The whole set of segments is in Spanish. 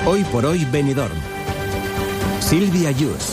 Hoy por hoy Benidorm. Sílvia Yus.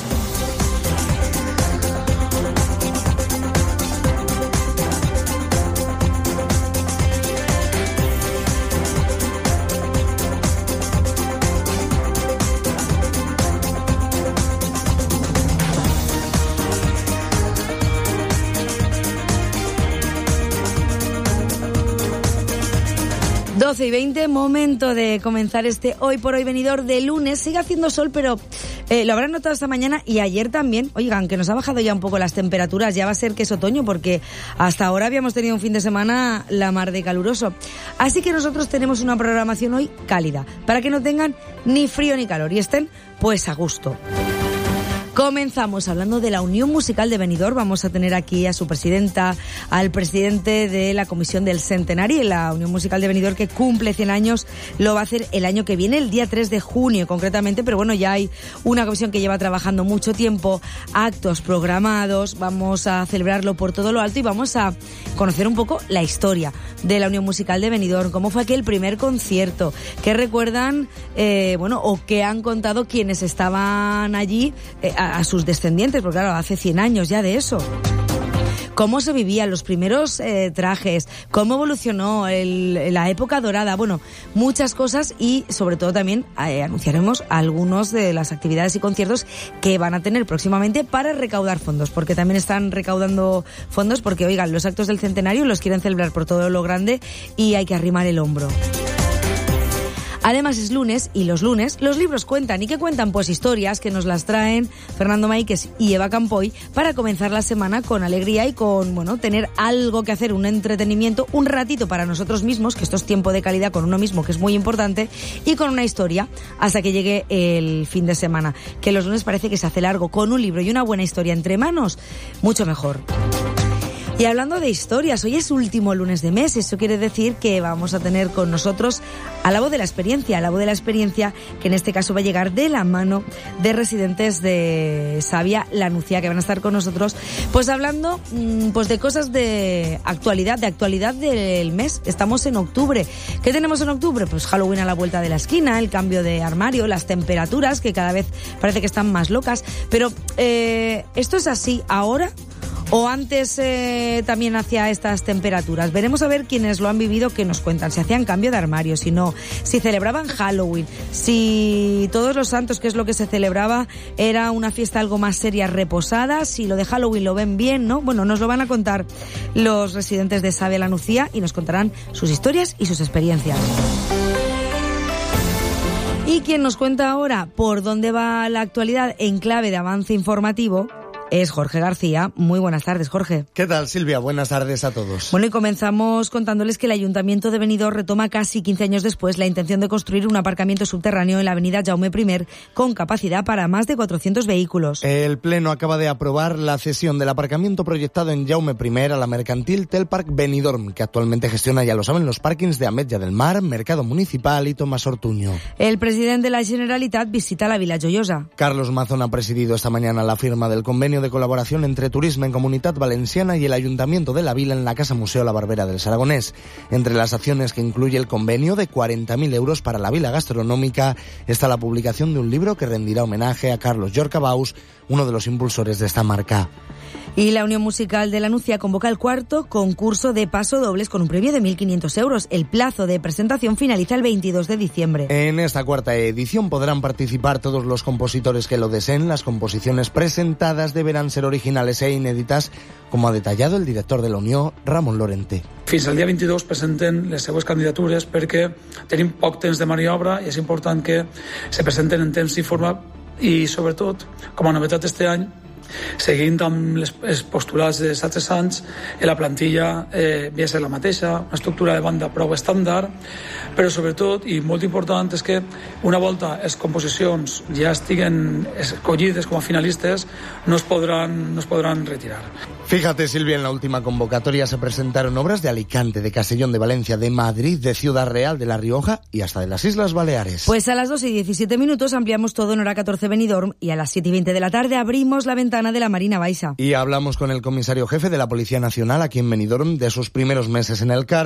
y 20, momento de comenzar este Hoy por Hoy Benidorm de lunes. Sigue haciendo sol, pero lo habrán notado esta mañana y ayer también. Oigan, que nos ha bajado ya un poco las temperaturas. Ya va a ser que es otoño, porque hasta ahora habíamos tenido un fin de semana la mar de caluroso. Así que nosotros tenemos una programación hoy cálida, para que no tengan ni frío ni calor y estén pues a gusto. Comenzamos hablando de la Unión Musical de Benidorm. Vamos a tener aquí a su presidenta, al presidente de la Comisión del Centenari, la Unión Musical de Benidorm, que cumple 100 años, lo va a hacer el año que viene, el día 3 de junio concretamente, pero bueno, ya hay una comisión que lleva trabajando mucho tiempo, actos programados, vamos a celebrarlo por todo lo alto y vamos a conocer un poco la historia de la Unión Musical de Benidorm, cómo fue aquel primer concierto, qué recuerdan, o qué han contado quienes estaban allí, a sus descendientes, porque claro, hace 100 años ya de eso. Cómo se vivían los primeros trajes, cómo evolucionó la época dorada, bueno, muchas cosas y sobre todo también anunciaremos algunos de las actividades y conciertos que van a tener próximamente para recaudar fondos, porque también están recaudando fondos porque, oigan, los actos del centenario los quieren celebrar por todo lo grande y hay que arrimar el hombro. Además es lunes y los lunes los libros cuentan. ¿Y qué cuentan? Pues historias que nos las traen Fernando Maíquez y Eva Campoy para comenzar la semana con alegría y con, tener algo que hacer, un entretenimiento, un ratito para nosotros mismos, que esto es tiempo de calidad con uno mismo, que es muy importante, y con una historia hasta que llegue el fin de semana. Que los lunes parece que se hace largo. Con un libro y una buena historia entre manos, mucho mejor. Y hablando de historias, hoy es último lunes de mes, eso quiere decir que vamos a tener con nosotros a la voz de la experiencia, que en este caso va a llegar de la mano de residentes de Savia La Nucía, que van a estar con nosotros, pues hablando pues de cosas de actualidad del mes. Estamos en octubre. ¿Qué tenemos en octubre? Pues Halloween a la vuelta de la esquina, el cambio de armario, las temperaturas, que cada vez parece que están más locas, pero ¿esto es así ahora? ¿O antes también hacia estas temperaturas? Veremos a ver quienes lo han vivido, que nos cuentan. Si hacían cambio de armario, si no, si celebraban Halloween, si Todos los Santos, que es lo que se celebraba, era una fiesta algo más seria, reposada, si lo de Halloween lo ven bien, ¿no? Bueno, nos lo van a contar los residentes de Savia La Nucía y nos contarán sus historias y sus experiencias. Y quien nos cuenta ahora por dónde va la actualidad en clave de avance informativo es Jorge García. Muy buenas tardes, Jorge. ¿Qué tal, Silvia? Buenas tardes a todos. Bueno, y comenzamos contándoles que el Ayuntamiento de Benidorm retoma casi 15 años después la intención de construir un aparcamiento subterráneo en la avenida Jaume I con capacidad para más de 400 vehículos. El Pleno acaba de aprobar la cesión del aparcamiento proyectado en Jaume I a la mercantil Telpark Benidorm, que actualmente gestiona, ya lo saben, los parkings de Ametlla del Mar, Mercado Municipal y Tomás Ortuño. El presidente de la Generalitat visita la Vila Joiosa. Carlos Mazón ha presidido esta mañana la firma del convenio de colaboración entre Turisme en Comunitat Valenciana y el Ayuntamiento de la Vila en la Casa Museo La Barbera del Aragonés. Entre las acciones que incluye el convenio de 40.000 euros para la Vila Gastronómica está la publicación de un libro que rendirá homenaje a Carlos Llorca Baus, uno de los impulsores de esta marca. Y la Unión Musical de La Nucía convoca el cuarto concurso de pasodobles con un premio de 1.500 euros. El plazo de presentación finaliza el 22 de diciembre. En esta cuarta edición podrán participar todos los compositores que lo deseen. Las composiciones presentadas deberán ser originales e inéditas, como ha detallado el director de la Unió, Ramon Lorente. Fins al dia 22 presenten les seues candidatures perquè tenim poc temps de maniobra i és important que se presenten en temps i forma i, sobretot, com a novetat este any, seguint amb els postulats dels altres anys, la plantilla havia de ser la mateixa, una estructura de banda prou estàndard, però sobretot, i molt important, és que una volta les composicions ja estiguen escollides com a finalistes, no es podran retirar. Fíjate, Silvia, en la última convocatoria se presentaron obras de Alicante, de Castellón, de Valencia, de Madrid, de Ciudad Real, de La Rioja y hasta de las Islas Baleares. Pues a las 2:17 ampliamos todo en Hora 14 Benidorm y a las 7:20 de la tarde abrimos la ventana de la Marina Baixa. Y hablamos con el comisario jefe de la Policía Nacional aquí en Benidorm de sus primeros meses en el cargo.